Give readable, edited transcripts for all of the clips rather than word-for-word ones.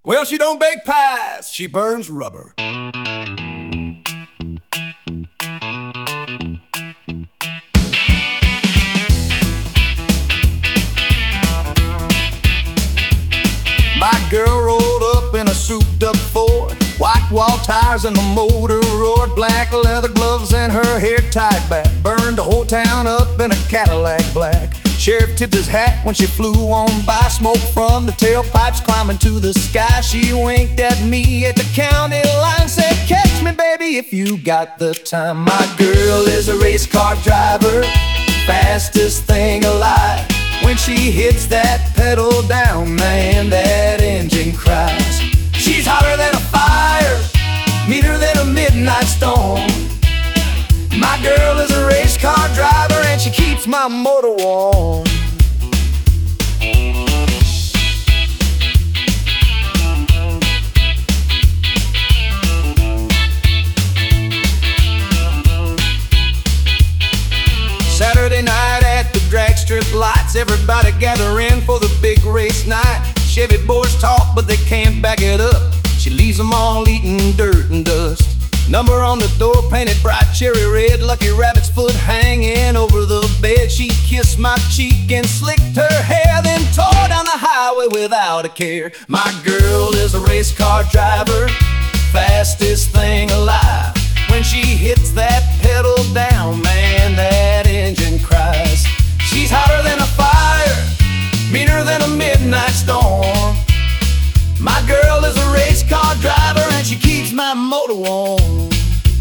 Well, she don't bake pies, she burns rubber. My girl rolled up in a souped-up Ford, white wall tires and the motor roared, black leather gloves and her hair tied back, burned the whole town up in a Cadillac black. Sheriff tipped his hat when she flew on by, smoke from the tailpipes climbing to the sky. She winked at me at the county line, said, "Catch me, baby, if you got the time." My girl is a race car driver, fastest thing alive. When she hits that pedal down, man, that engine cries. She's hotter than a fire, meaner than a midnight storm. My girl is a race car driver and she keeps my motor warm. Saturday night at the drag strip lights, everybody gather in for the big race night. Chevy boys talk but they can't back it up. She leaves them all eating dirt and dust. Number on the door painted bright cherry red, lucky rabbit's foot hanging over the bed. She kissed my cheek and slicked her hair, then tore down the highway without a care. My girl is a race car driver, fastest thing alive. When she hits that pedal down, man, that engine cries. She's hotter than a fire, meaner than a midnight storm. My girl is a race car driver and she keeps my motor warm.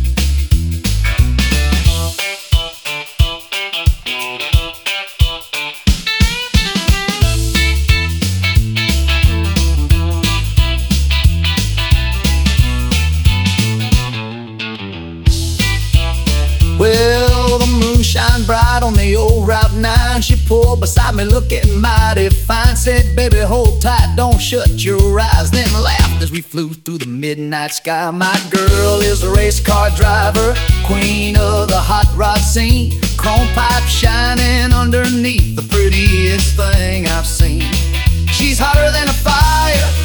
Well, the moon shine bright on the old Route 9. She pulled beside me looking mighty fine. Said, "Baby, hold tight, don't shut your eyes." Then laughed as we flew through the midnight sky. My girl is a race car driver, queen of the hot rod scene. Chrome pipe shining underneath, the prettiest thing I've seen. She's hotter than a fire,